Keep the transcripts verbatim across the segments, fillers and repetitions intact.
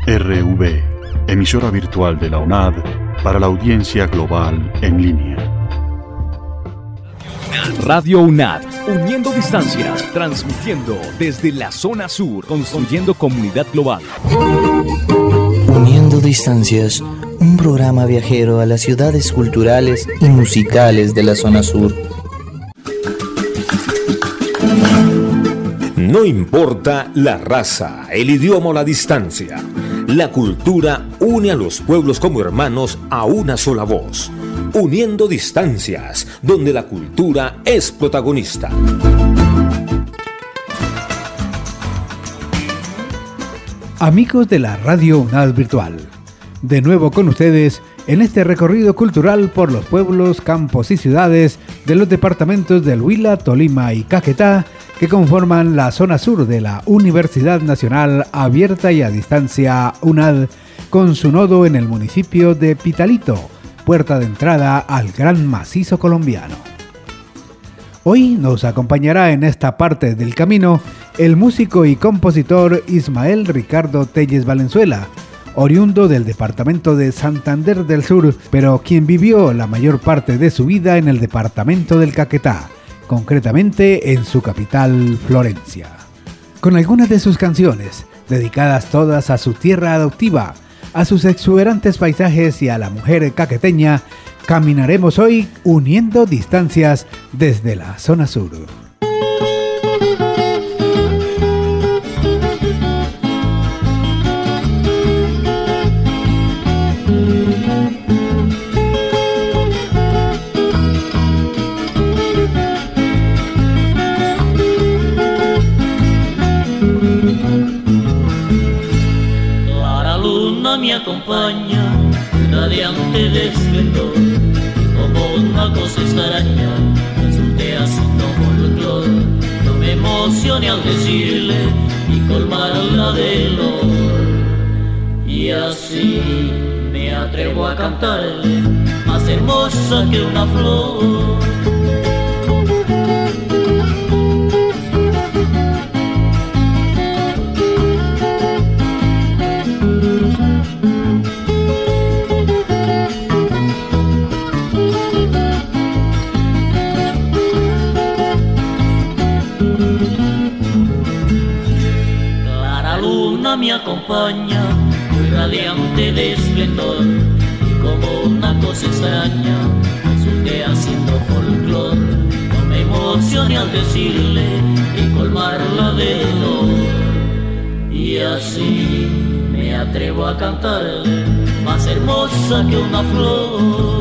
R V, emisora virtual de la UNAD para la audiencia global en línea. Radio UNAD, uniendo distancias, transmitiendo desde la zona sur, construyendo comunidad global. Uniendo distancias, un programa viajero a las ciudades culturales y musicales de la zona sur. No importa la raza, el idioma o la distancia, la cultura une a los pueblos como hermanos a una sola voz. Uniendo distancias, donde la cultura es protagonista. Amigos de la Radio UNAD Virtual, de nuevo con ustedes en este recorrido cultural por los pueblos, campos y ciudades de los departamentos del Huila, Tolima y Caquetá, que conforman la zona sur de la Universidad Nacional Abierta y a Distancia UNAD, con su nodo en el municipio de Pitalito, puerta de entrada al gran macizo colombiano. Hoy nos acompañará en esta parte del camino el músico y compositor Ismael Ricardo Telles Valenzuela, oriundo del departamento de Santander del Sur, pero quien vivió la mayor parte de su vida en el departamento del Caquetá, concretamente en su capital, Florencia. Con algunas de sus canciones, dedicadas todas a su tierra adoptiva, a sus exuberantes paisajes y a la mujer caqueteña, caminaremos hoy uniendo distancias desde la zona sur. Me acompaña, radiante de esplendor, como una cosa extraña, resulté haciendo folclor. No me emocioné al decirle y colmarla de dolor. Y así me atrevo a cantarle, más hermosa que una flor. Me acompaña, muy radiante de esplendor, y como una cosa extraña, resulté haciendo folclor. No me emocioné al decirle y colmarla de dolor. Y así me atrevo a cantarle, más hermosa que una flor.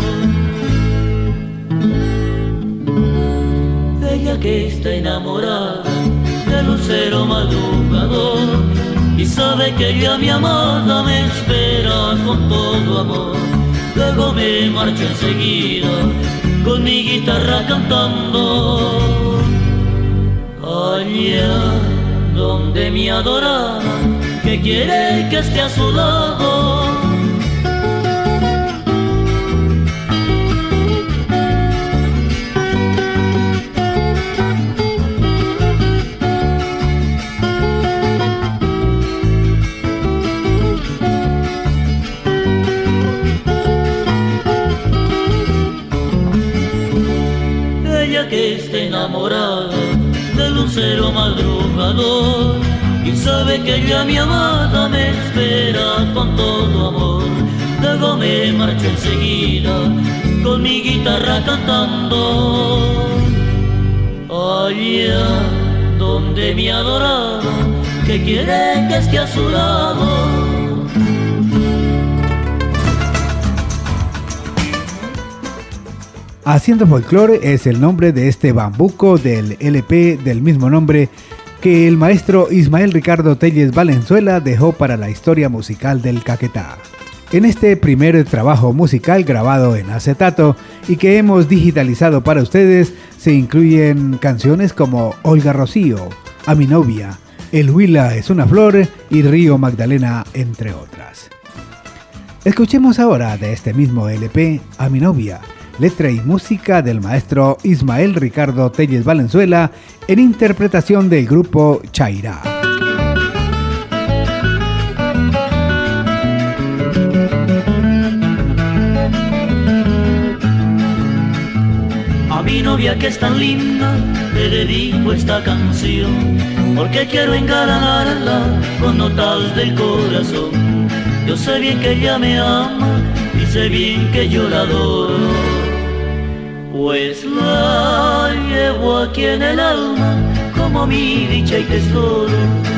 Ella que está enamorada del lucero madrugador, y sabe que ya mi amada me espera con todo amor. Luego me marcho enseguida con mi guitarra cantando. Allá donde mi adorada, que quiere que esté a su lado. Que esté enamorada del lucero madrugador, y sabe que ya mi amada me espera con todo amor. Luego me marcho enseguida con mi guitarra cantando. Allá donde mi adorada, que quiere que esté a su lado. Haciendo Folclore es el nombre de este bambuco del L P del mismo nombre que el maestro Ismael Ricardo Telles Valenzuela dejó para la historia musical del Caquetá. En este primer trabajo musical grabado en acetato y que hemos digitalizado para ustedes, se incluyen canciones como Olga Rocío, A mi novia, El Huila es una flor y Río Magdalena, entre otras. Escuchemos ahora de este mismo L P A mi novia, letra y música del maestro Ismael Ricardo Telles Valenzuela en interpretación del grupo Chairá. mi novia que es tan linda, le dedico esta canción, porque quiero engalanarla con notas del corazón. Yo sé bien que ella me ama y sé bien que yo la adoro, pues la llevo aquí en el alma como mi dicha y tesoro.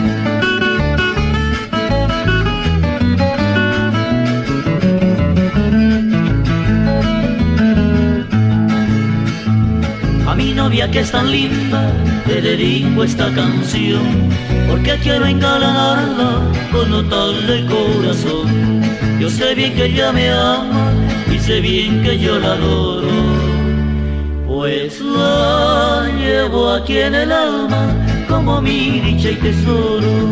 A mi novia que es tan linda le dedico esta canción, porque quiero engalanarla con notas del corazón. Yo sé bien que ella me ama y sé bien que yo la adoro, pues la llevo aquí en el alma como mi dicha y tesoro.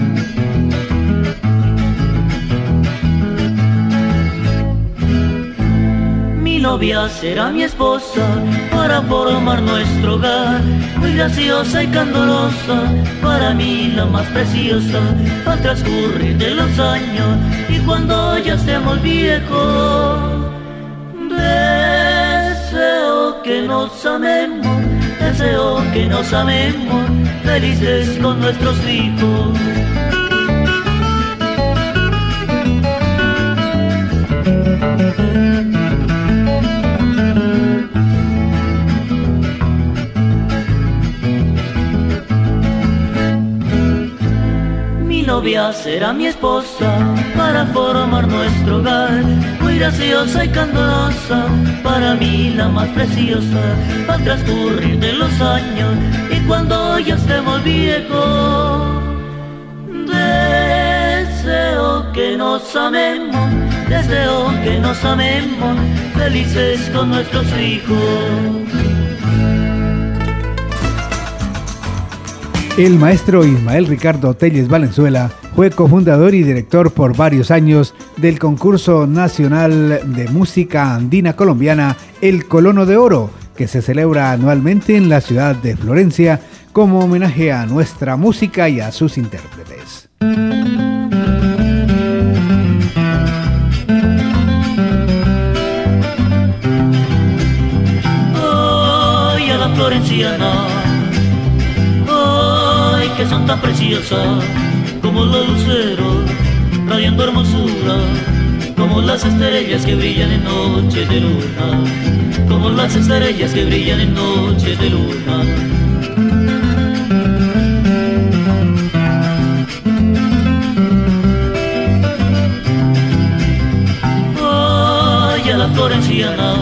Mi novia será mi esposa para formar nuestro hogar, muy graciosa y candorosa, para mí la más preciosa. Al transcurrir de los años y cuando ya estemos viejos, deseo que nos amemos, deseo que nos amemos, felices con nuestros hijos. Mi novia será mi esposa para formar nuestro hogar, muy graciosa y candorosa, para mí la más preciosa. Al transcurrir de los años y cuando ya estemos viejos, deseo que nos amemos, deseo que nos amemos, felices con nuestros hijos. El maestro Ismael Ricardo Telles Valenzuela fue cofundador y director por varios años del concurso nacional de música andina colombiana El Colono de Oro, que se celebra anualmente en la ciudad de Florencia como homenaje a nuestra música y a sus intérpretes. Ay, a la florenciana, que son tan preciosas como los luceros, radiando hermosura, como las estrellas que brillan en noches de luna, como las estrellas que brillan en noches de luna. Ay, a la florenciana,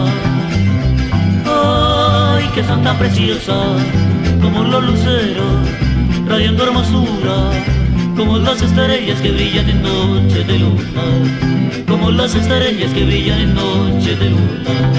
ay, que son tan preciosas como los luceros, radiando hermosura, como las estrellas que brillan en noches de luna, como las estrellas que brillan en noches de luna.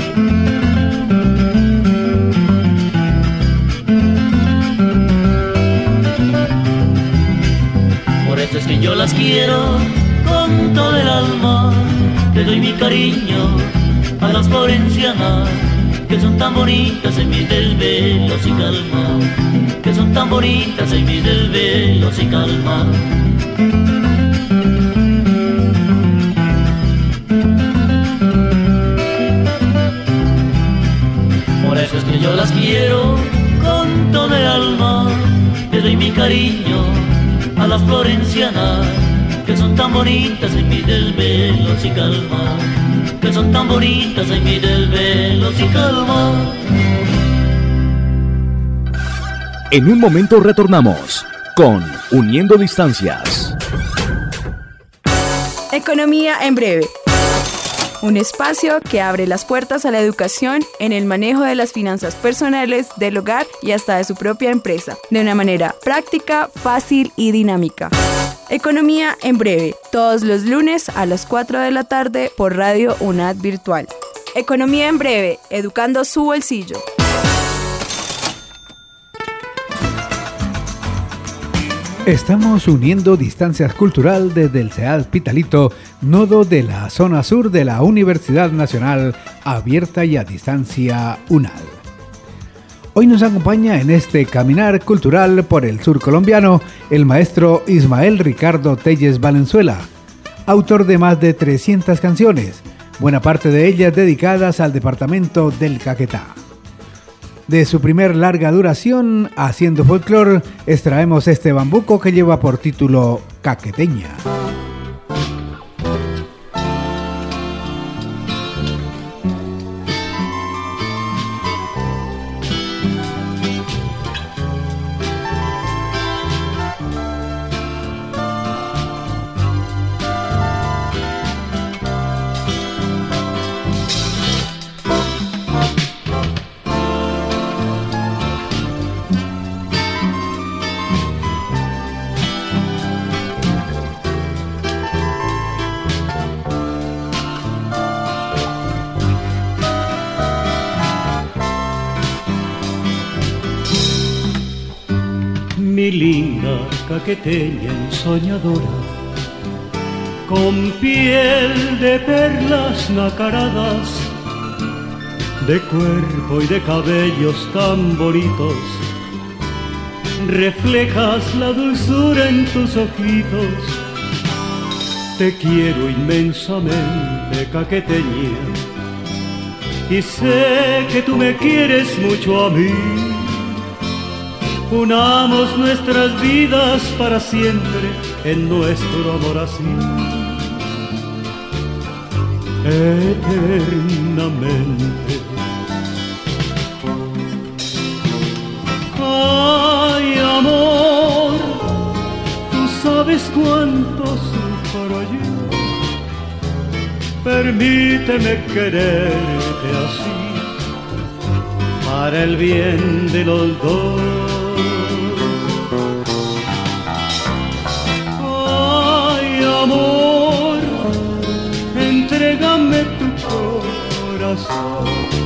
Por eso es que yo las quiero con todo el alma, le doy mi cariño a las florencianas, que son tan bonitas en mis desvelos y calma, que son tan bonitas en mis desvelos y calma. Por eso es que yo las quiero con todo el alma, le doy mi cariño a las florencianas, que son tan bonitas en mis desvelos y calma, que son tan bonitas en mis desvelos y calma. En un momento retornamos con Uniendo Distancias. Economía en breve. Un espacio que abre las puertas a la educación en el manejo de las finanzas personales, del hogar y hasta de su propia empresa, de una manera práctica, fácil y dinámica. Economía en breve, todos los lunes a las cuatro de la tarde por Radio UNAD Virtual. Economía en breve, educando su bolsillo. Estamos uniendo distancias cultural desde el CEAD Pitalito, nodo de la zona sur de la Universidad Nacional Abierta y a Distancia UNAD. Hoy nos acompaña en este caminar cultural por el sur colombiano el maestro Ismael Ricardo Telles Valenzuela, autor de más de trescientas canciones, buena parte de ellas dedicadas al departamento del Caquetá. De su primer larga duración, Haciendo Folclor, extraemos este bambuco que lleva por título Caqueteña. Mi linda caqueteña ensoñadora, con piel de perlas nacaradas, de cuerpo y de cabellos tan bonitos, reflejas la dulzura en tus ojitos. Te quiero inmensamente, caqueteña, y sé que tú me quieres mucho a mí. Unamos nuestras vidas para siempre en nuestro amor así, eternamente. Ay, amor, tú sabes cuánto sufro yo. Permíteme quererte así, para el bien de los dos. Amor, entrégame tu corazón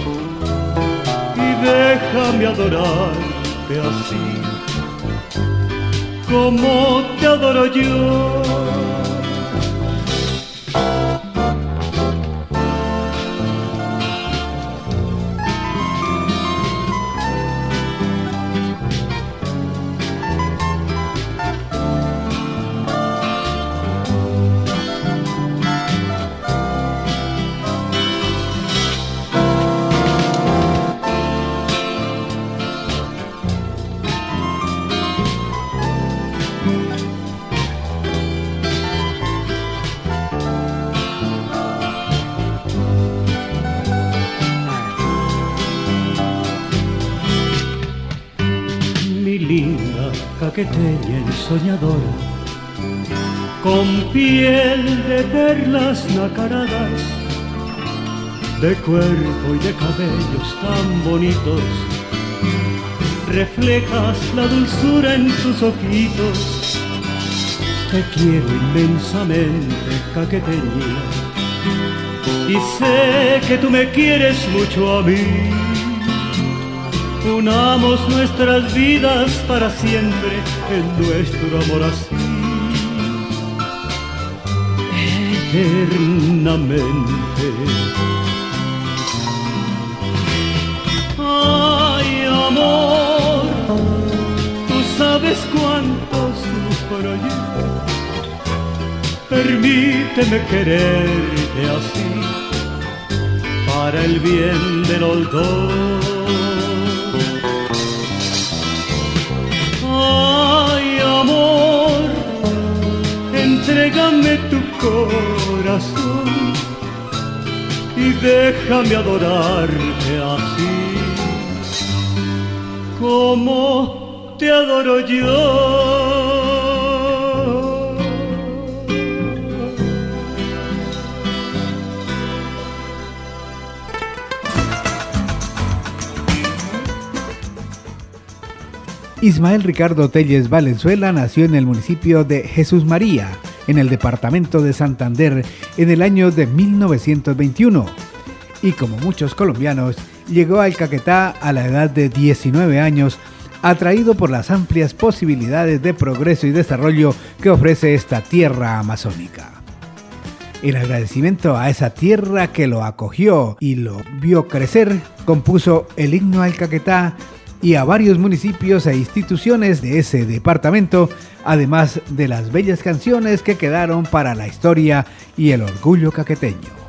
y déjame adorarte así, como te adoro yo. Caqueteña ensoñadora, con piel de perlas nacaradas, de cuerpo y de cabellos tan bonitos, reflejas la dulzura en tus ojitos. Te quiero inmensamente, caqueteña, y sé que tú me quieres mucho a mí. Unamos nuestras vidas para siempre en nuestro amor así, eternamente. Ay, amor, tú sabes cuánto sufro yo. Permíteme quererte así, para el bien de los dos. Ay, amor, entrégame tu corazón y déjame adorarte así, como te adoro yo. Ismael Ricardo Telles Valenzuela nació en el municipio de Jesús María, en el departamento de Santander, en el año de mil novecientos veintiuno. Y como muchos colombianos, llegó al Caquetá a la edad de diecinueve años, atraído por las amplias posibilidades de progreso y desarrollo que ofrece esta tierra amazónica. En agradecimiento a esa tierra que lo acogió y lo vio crecer, compuso el himno al Caquetá y a varios municipios e instituciones de ese departamento, además de las bellas canciones que quedaron para la historia y el orgullo caqueteño.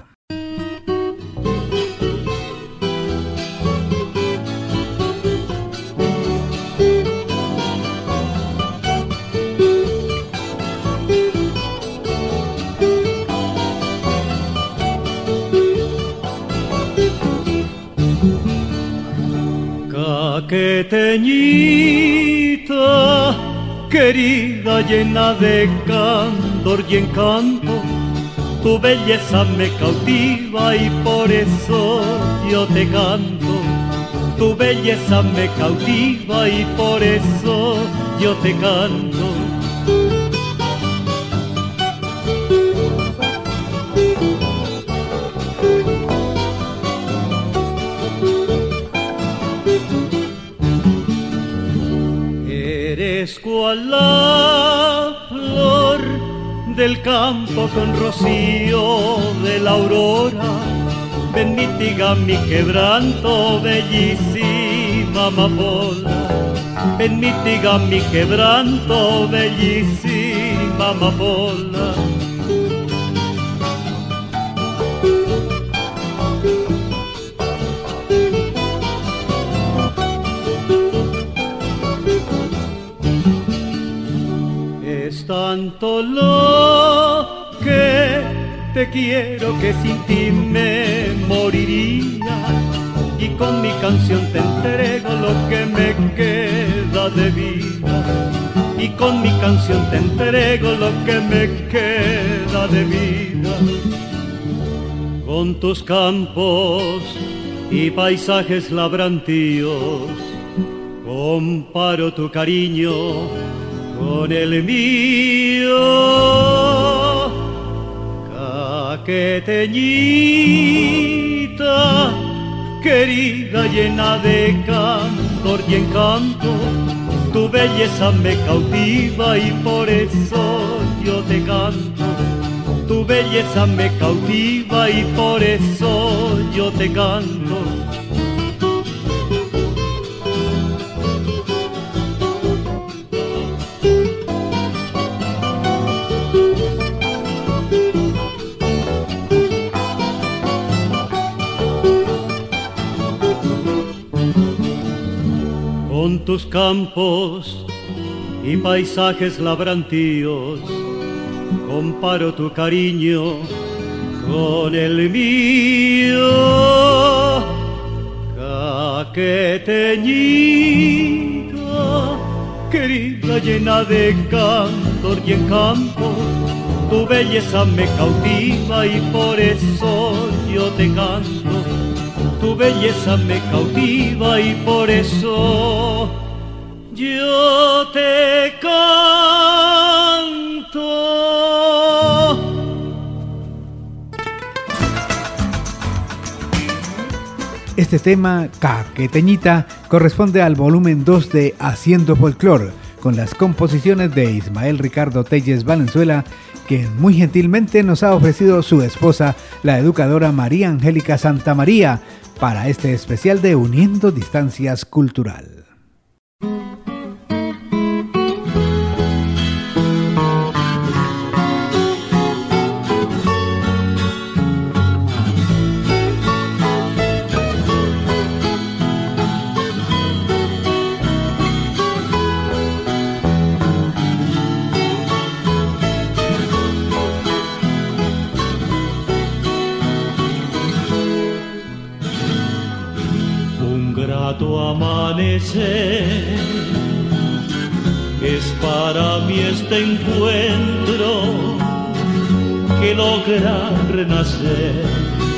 Caqueteñita, querida, llena de candor y encanto, tu belleza me cautiva y por eso yo te canto. Tu belleza me cautiva y por eso yo te canto. Eres cual la flor del campo con rocío de la aurora. Ven, mitiga mi quebranto, bellísima amapola. Ven, mitiga mi quebranto, bellísima amapola. Es tanto lo que te quiero que sin ti me moriría, y con mi canción te entrego lo que me queda de vida, y con mi canción te entrego lo que me queda de vida. Con tus campos y paisajes labrantíos comparo tu cariño con el mío. Caqueteñita, querida, llena de candor y encanto, tu belleza me cautiva y por eso yo te canto. Tu belleza me cautiva y por eso yo te canto. Con tus campos y paisajes labrantíos comparo tu cariño con el mío. Caqueteñita, querida, llena de candor y encanto, tu belleza me cautiva y por eso yo te canto. Tu belleza me cautiva y por eso yo te canto. Este tema, Caqueteñita, corresponde al volumen dos de Haciendo Folclor, con las composiciones de Ismael Ricardo Telles Valenzuela, quien muy gentilmente nos ha ofrecido su esposa, la educadora María Angélica Santamaría, para este especial de Uniendo Distancias Cultural. Amanecer es para mí este encuentro que logra renacer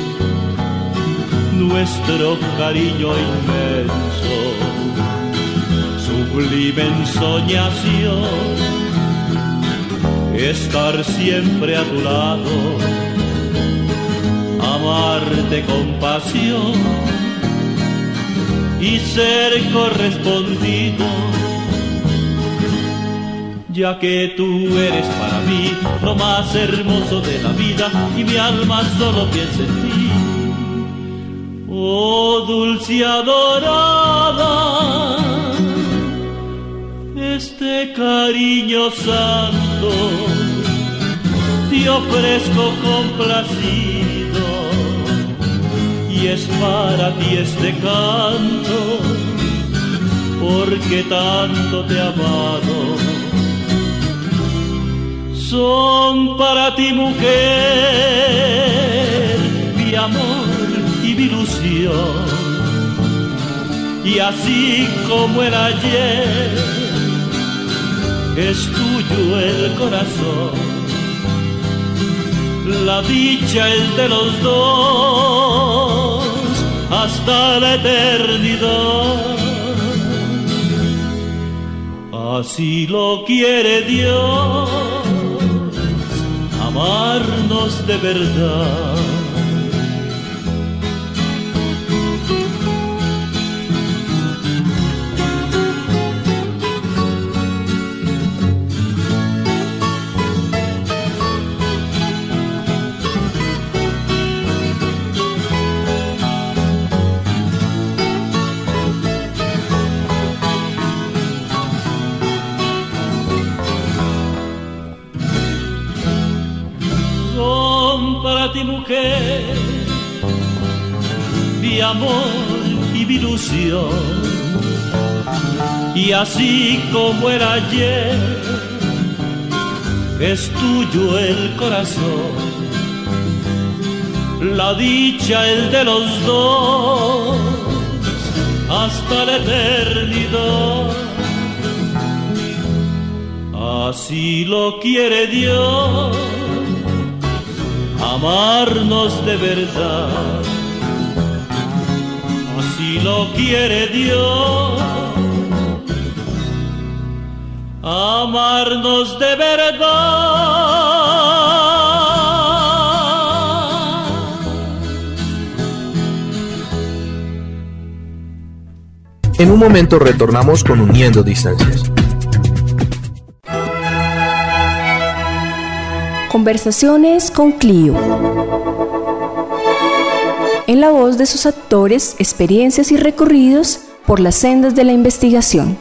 nuestro cariño inmenso, sublime ensoñación, estar siempre a tu lado, amarte con pasión y ser correspondido, ya que tú eres para mí lo más hermoso de la vida y mi alma solo piensa en ti. Oh dulce adorada, este cariño santo te ofrezco complacido, y es para ti este canto, porque tanto te he amado. Son para ti, mujer, mi amor y mi ilusión, y así como el ayer, es tuyo el corazón, la dicha es de los dos hasta la eternidad. Así lo quiere Dios, amarnos de verdad. Ti mujer, mi amor y mi ilusión, y así como el ayer, es tuyo el corazón, la dicha es de los dos hasta la eternidad. Así lo quiere Dios, amarnos de verdad. Así lo quiere Dios, amarnos de verdad. En un momento retornamos con Uniendo Distancias. Conversaciones con Clio. En la voz de sus actores, experiencias y recorridos por las sendas de la investigación.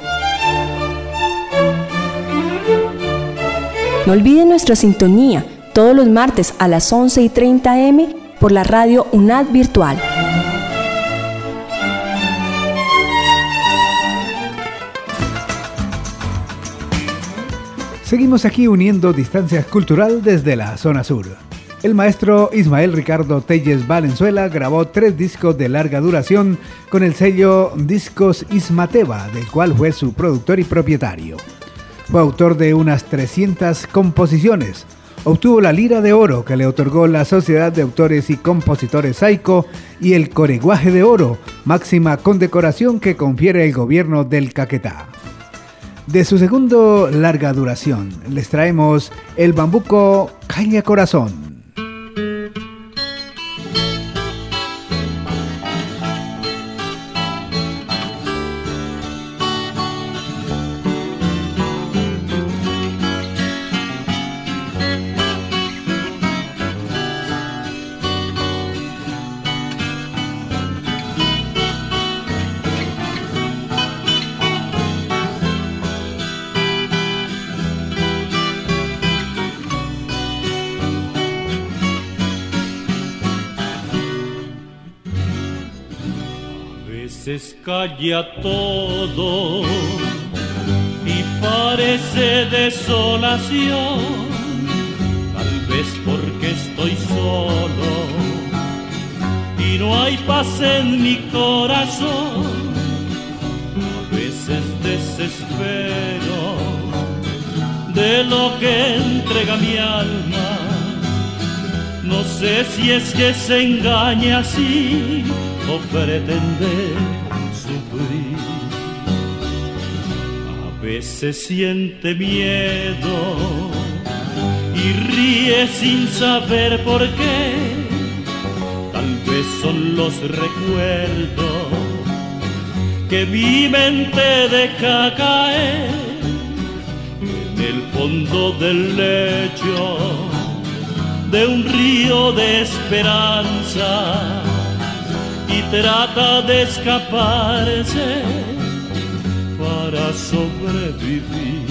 No olviden nuestra sintonía todos los martes a las once y treinta eme por la radio UNAD Virtual. Seguimos aquí uniendo distancias cultural desde la zona sur. El maestro Ismael Ricardo Telles Valenzuela grabó tres discos de larga duración con el sello Discos Ismateva, del cual fue su productor y propietario. Fue autor de unas trescientas composiciones. Obtuvo la Lira de Oro que le otorgó la Sociedad de Autores y Compositores Saico y el Coreguaje de Oro, máxima condecoración que confiere el gobierno del Caquetá. De su segundo larga duración, les traemos el bambuco Caña Corazón. Calla todo y parece desolación, tal vez porque estoy solo y no hay paz en mi corazón. A veces desespero de lo que entrega mi alma, no sé si es que se engaña así o pretende sufrir. A veces siente miedo y ríe sin saber por qué. Tal vez son los recuerdos que mi mente deja caer en el fondo del lecho de un río de esperanza, y trata de escaparse para sobrevivir.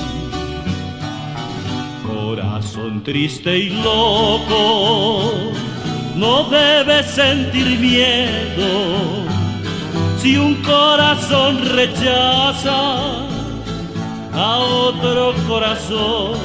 Corazón triste y loco, no debes sentir miedo. Si un corazón rechaza a otro corazón,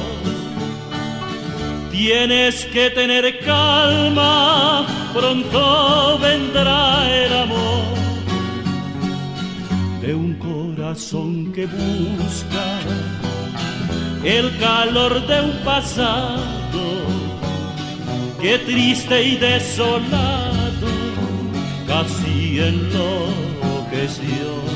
tienes que tener calma, pronto vendrá el amor. de un corazón que busca el calor de un pasado que triste y desolado casi enloqueció.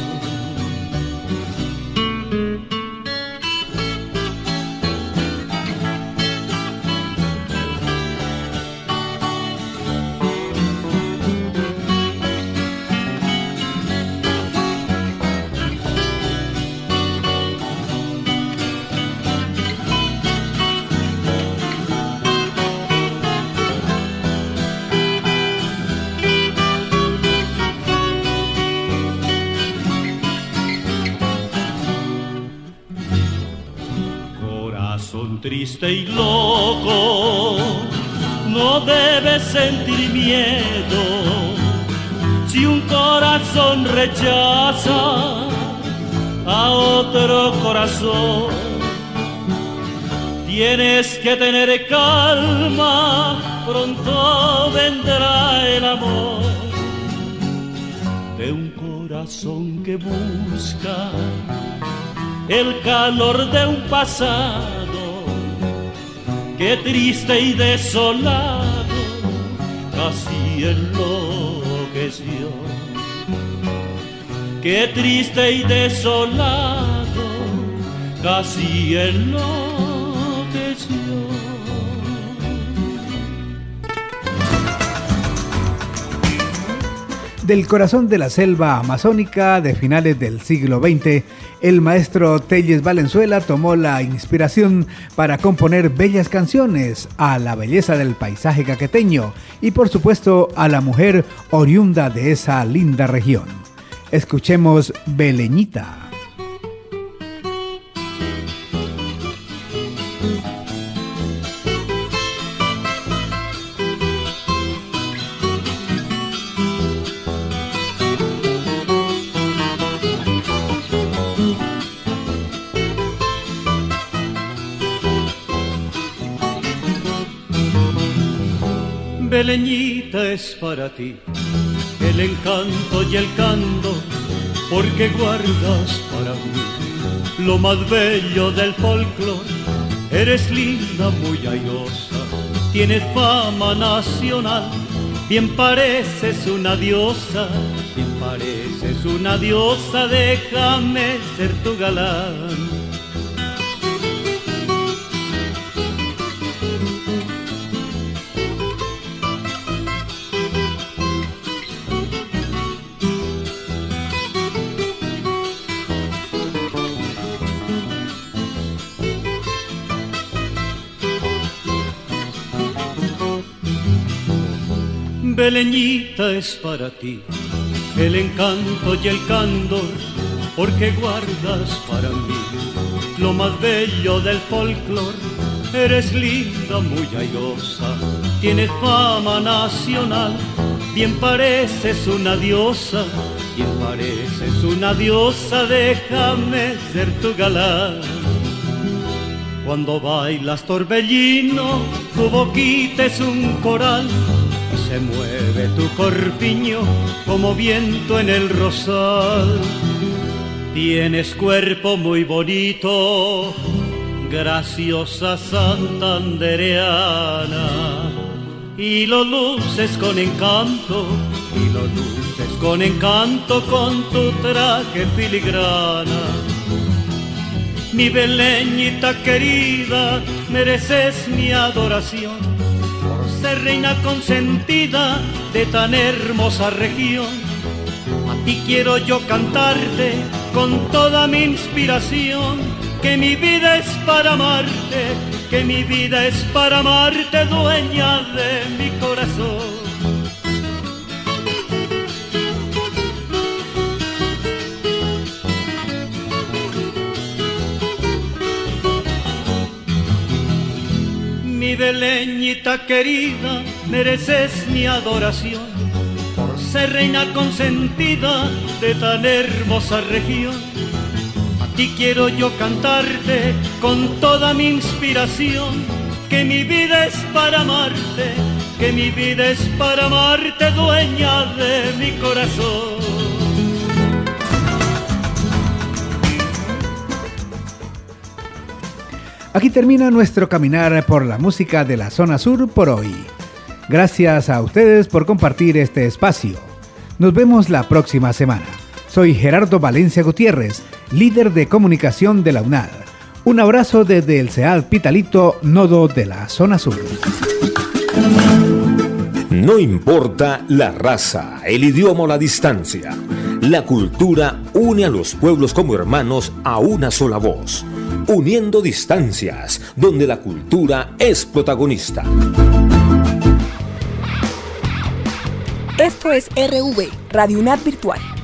Triste y loco, no debes sentir miedo si un corazón rechaza a otro corazón. Tienes que tener calma, pronto vendrá el amor de un corazón que busca el calor de un pasado que triste y desolado casi enloqueció. Qué triste y desolado casi enloqueció. Del corazón de la selva amazónica de finales del siglo veinte, el maestro Telles Valenzuela tomó la inspiración para componer bellas canciones a la belleza del paisaje caqueteño y por supuesto a la mujer oriunda de esa linda región. Escuchemos Beleñita. Beleñita es para ti el encanto y el canto, porque guardas para mí lo más bello del folclor. Eres linda, muy airosa, tienes fama nacional, bien pareces una diosa, bien pareces una diosa, déjame ser tu galán. Beleñita es para ti el encanto y el candor, porque guardas para mí lo más bello del folclor. Eres linda, muy airosa, tienes fama nacional, bien pareces una diosa, bien pareces una diosa, déjame ser tu galán. Cuando bailas torbellino, tu boquita es un coral, se mueve tu corpiño como viento en el rosal. Tienes cuerpo muy bonito, graciosa santandereana, y lo luces con encanto, y lo luces con encanto con tu traje filigrana. Mi Beleñita querida, mereces mi adoración, ser reina consentida de tan hermosa región. A ti quiero yo cantarte con toda mi inspiración, que mi vida es para amarte, que mi vida es para amarte, dueña de mi corazón. Mi Beleñita querida, mereces mi adoración, por ser reina consentida de tan hermosa región. A ti quiero yo cantarte con toda mi inspiración, que mi vida es para amarte, que mi vida es para amarte, dueña de mi corazón. Aquí termina nuestro caminar por la música de la zona sur por hoy. Gracias a ustedes por compartir este espacio. Nos vemos la próxima semana. Soy Gerardo Valencia Gutiérrez, líder de comunicación de la UNAD. Un abrazo desde el SEAD Pitalito, nodo de la zona sur. No importa la raza, el idioma o la distancia. La cultura une a los pueblos como hermanos a una sola voz, uniendo distancias, donde la cultura es protagonista. Esto es R V, Radio UNAD Virtual.